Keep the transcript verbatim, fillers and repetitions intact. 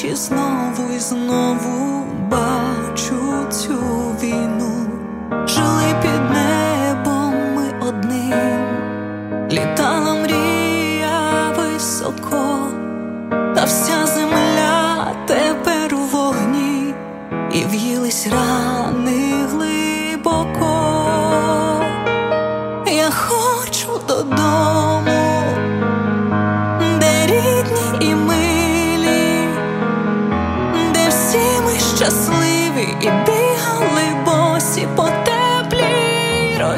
очі знову і знову бачу цю війну. Жили під небом ми одним, літала мрія високо, та вся земля тепер у вогні, і в'їлись рани